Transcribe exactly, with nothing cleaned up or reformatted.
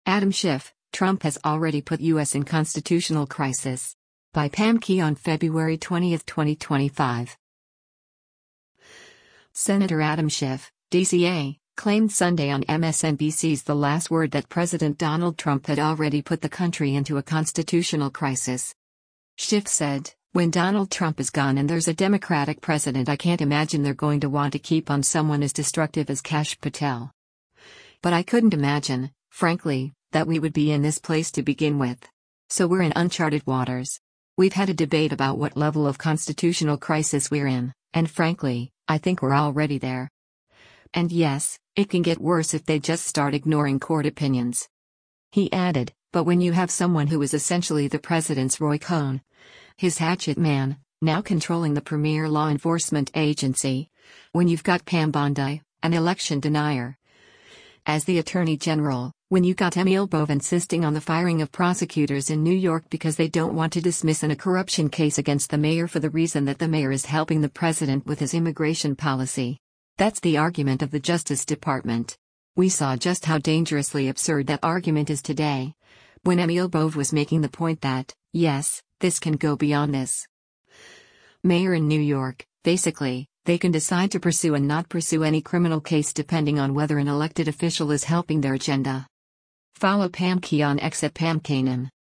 Adam Schiff, Trump has already put U S in constitutional crisis. By Pam Key on February twentieth, twenty twenty-five. Senator Adam Schiff, D C A, claimed Sunday on M S N B C's The Last Word that President Donald Trump had already put the country into a constitutional crisis. Schiff said, "When Donald Trump is gone and there's a Democratic president, I can't imagine they're going to want to keep on someone as destructive as Kash Patel. But I couldn't imagine, frankly, that we would be in this place to begin with. So we're in uncharted waters. We've had a debate about what level of constitutional crisis we're in, and frankly, I think we're already there. And yes, it can get worse if they just start ignoring court opinions." He added, "But when you have someone who is essentially the president's Roy Cohn, his hatchet man, now controlling the premier law enforcement agency, when you've got Pam Bondi, an election denier, as the attorney general, when you got Emil Bove insisting on the firing of prosecutors in New York because they don't want to dismiss in a corruption case against the mayor for the reason that the mayor is helping the president with his immigration policy. That's the argument of the Justice Department. We saw just how dangerously absurd that argument is today, when Emil Bove was making the point that, yes, this can go beyond this. Mayor in New York, basically, they can decide to pursue and not pursue any criminal case depending on whether an elected official is helping their agenda." Follow Pam Key on X at Pam Kanan.